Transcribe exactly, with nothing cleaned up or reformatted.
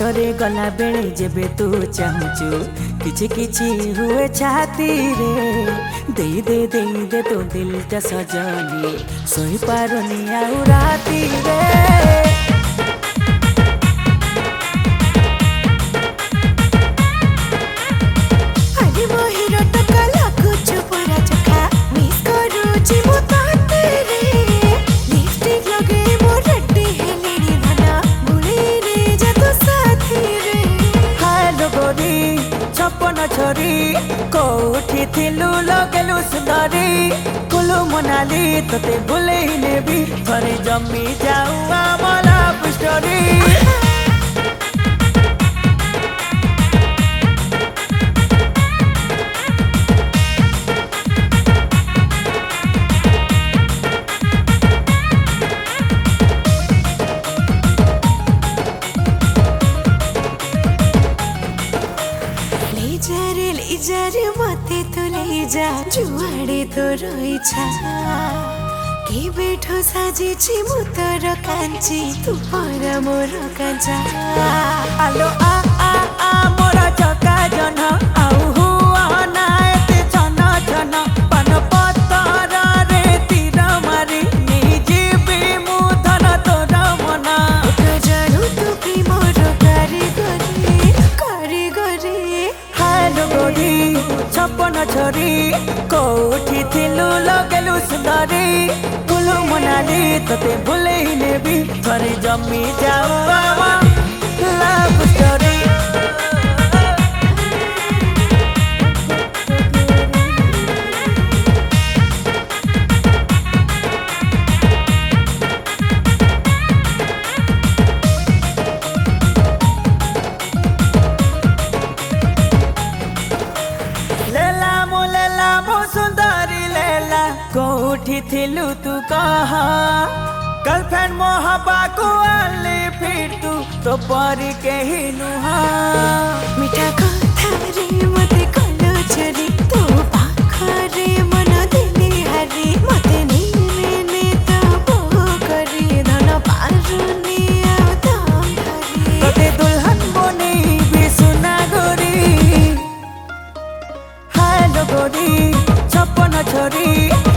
घरे गला बेले जेबे तू चाहूचु किछि किछि हुए छाती रे दे दे दे दे तो दिल टा सजनी सोई पारुनी आउ राती रे छपन छोरी कोठी थिलु लगेलु सुंदरी कुलु मनाली तते भूले नेबी थरे जम्मी जाऊ आमला पुष्टरी जारे मते तो ले जा जुआड़े तो रहिछा के बैठो साजे छि मु तोर कांची तू पर मोर कांचा आलो आ आ आ मोरा चका जन आउ हुआ ना एते छन छन पन पतर रे तीर मारी नि जीवी मु धन तोर मन तो जानू तू की मोर कारीगरी कारीगरी गोरी छपन छोरी कोठी थिलु लगेलु सुंदरी कुलु मनाली तते भूले नेबी थरे जम्मी जाऊ आमा लव स्टोरी सुंदरी लेला कोठी थिलु तू कहा गर्लफ्रेंड मोहब्बा को आले फिर तू तो परी के ही नुहा मिठा कथा रे मते कलो छरी तू पाखरे मन दिली हरी मते नीने ने तो बो करी धन पारुनी आ दाम धरी तते दुल्हन बनी भी सुना गोरी हेलो गोरी छपन छोरी